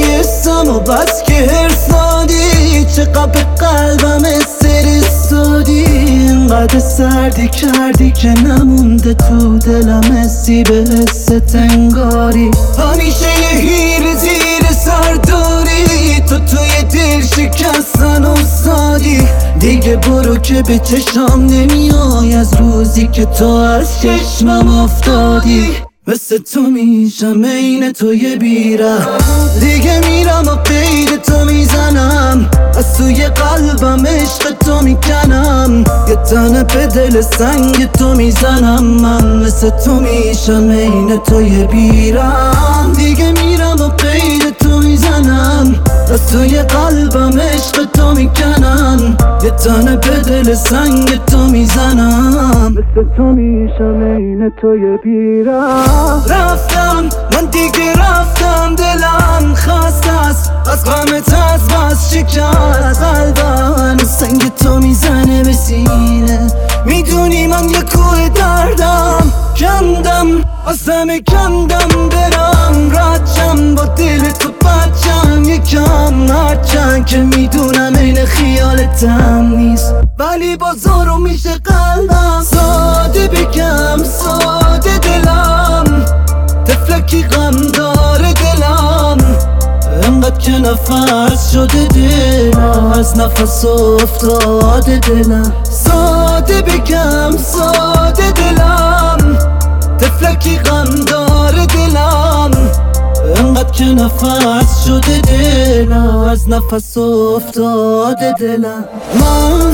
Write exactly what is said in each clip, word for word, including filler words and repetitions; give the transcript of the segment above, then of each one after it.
اسم و بس که هرسادی چقدر به قلبم استرسادی، اینقدر سردی کردی که نمونده تو دلم حسی به حست انگاری. همیشه یه هیر زیر سر داری تو، توی دل شکستن افتادی. دیگه برو که به چشام نمیای از روزی که تو از چشمم افتادی. مثل تو میشم عین تو یه بیره، دیگه میرم و قید تو میزنم، از توی قلبم عشق تو میکنم، یه تنه به دل سنگ تو میزنم. من مثل تو میشم عین تو یه بیره، دیگه میرم و قید تو میزنم، از توی قلبم عشق تو میکنم، یه تنه به دل سنگ تو میزنم. مثل تو میشم عین تو یه بیره. رفتم من دیگه رفتم، دلم خسته است از غمت، از بس شکست قلبم سنگ تو میزنه به سینه. میدونی من یه کوه دردم، کندم از همه کندم برم رچم، با دل تو بچم یکم، هرچند که میدونم این خیالتم نیست، ولی بازارو میشه قلبم. ساده بگم ساده دلم، تفلکی غم داره دلم، انقدر که نفس شده دلم، از نفس افتاده دلم. ساده بگم ساده دلم، تفلکی غم داره دلم، انقدر که نفس شده دلم، از نفس افتاده دلم. من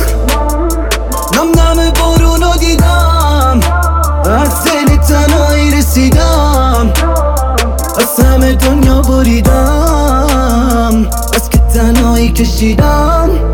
نم نم بارونو دیدم، از دل تنهایی رسیدم، از همه دنیا بریدم، از که تنهایی کشیدم.